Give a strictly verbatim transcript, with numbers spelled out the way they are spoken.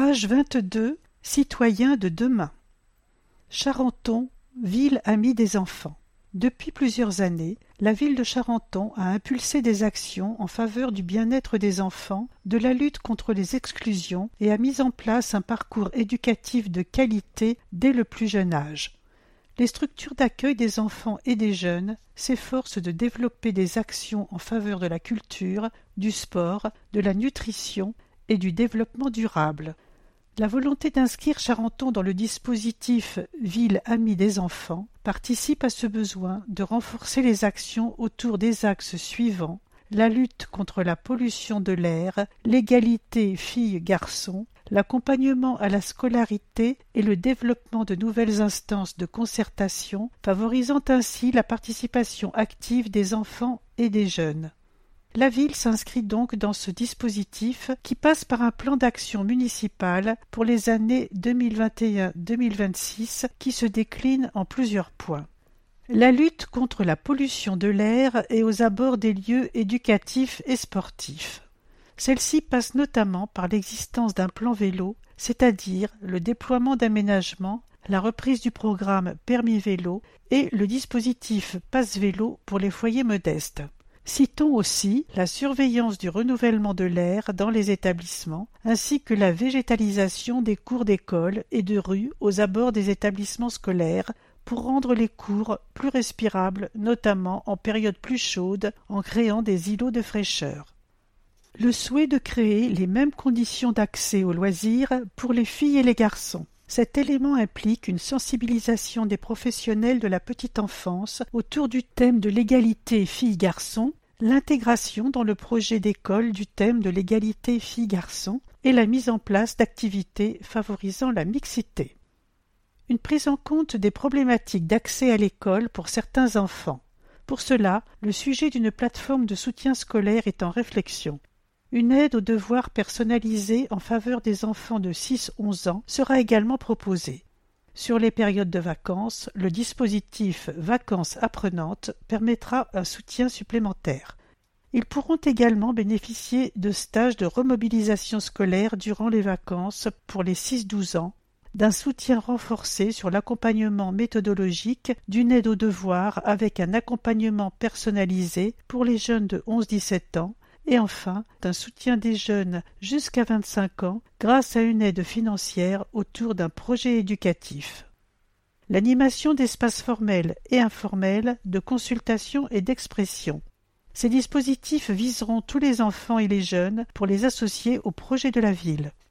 Page vingt-deux. Citoyens de demain. Charenton, ville amie des enfants. Depuis plusieurs années, la ville de Charenton a impulsé des actions en faveur du bien-être des enfants, de la lutte contre les exclusions et a mis en place un parcours éducatif de qualité dès le plus jeune âge. Les structures d'accueil des enfants et des jeunes s'efforcent de développer des actions en faveur de la culture, du sport, de la nutrition et du développement durable. La volonté d'inscrire Charenton dans le dispositif Ville amie des enfants participe à ce besoin de renforcer les actions autour des axes suivants: la lutte contre la pollution de l'air, l'égalité filles-garçons, l'accompagnement à la scolarité et le développement de nouvelles instances de concertation, favorisant ainsi la participation active des enfants et des jeunes. La ville s'inscrit donc dans ce dispositif qui passe par un plan d'action municipal pour les années deux mille vingt et un à deux mille vingt-six qui se décline en plusieurs points. La lutte contre la pollution de l'air et aux abords des lieux éducatifs et sportifs. Celle-ci passe notamment par l'existence d'un plan vélo, c'est-à-dire le déploiement d'aménagements, la reprise du programme Permis vélo et le dispositif Pass vélo pour les foyers modestes. Citons aussi la surveillance du renouvellement de l'air dans les établissements, ainsi que la végétalisation des cours d'école et de rue aux abords des établissements scolaires pour rendre les cours plus respirables, notamment en période plus chaude, en créant des îlots de fraîcheur. Le souhait de créer les mêmes conditions d'accès aux loisirs pour les filles et les garçons. Cet élément implique une sensibilisation des professionnels de la petite enfance autour du thème de l'égalité filles-garçons, l'intégration dans le projet d'école du thème de l'égalité filles-garçons et la mise en place d'activités favorisant la mixité. Une prise en compte des problématiques d'accès à l'école pour certains enfants. Pour cela, le sujet d'une plateforme de soutien scolaire est en réflexion. Une aide aux devoirs personnalisés en faveur des enfants de six à onze ans sera également proposée. Sur les périodes de vacances, le dispositif Vacances apprenantes permettra un soutien supplémentaire. Ils pourront également bénéficier de stages de remobilisation scolaire durant les vacances pour les six à douze ans, d'un soutien renforcé sur l'accompagnement méthodologique, d'une aide aux devoirs avec un accompagnement personnalisé pour les jeunes de onze à dix-sept ans, et enfin d'un soutien des jeunes jusqu'à vingt-cinq ans grâce à une aide financière autour d'un projet éducatif. L'animation d'espaces formels et informels, de consultation et d'expression. Ces dispositifs viseront tous les enfants et les jeunes pour les associer au projet de la ville.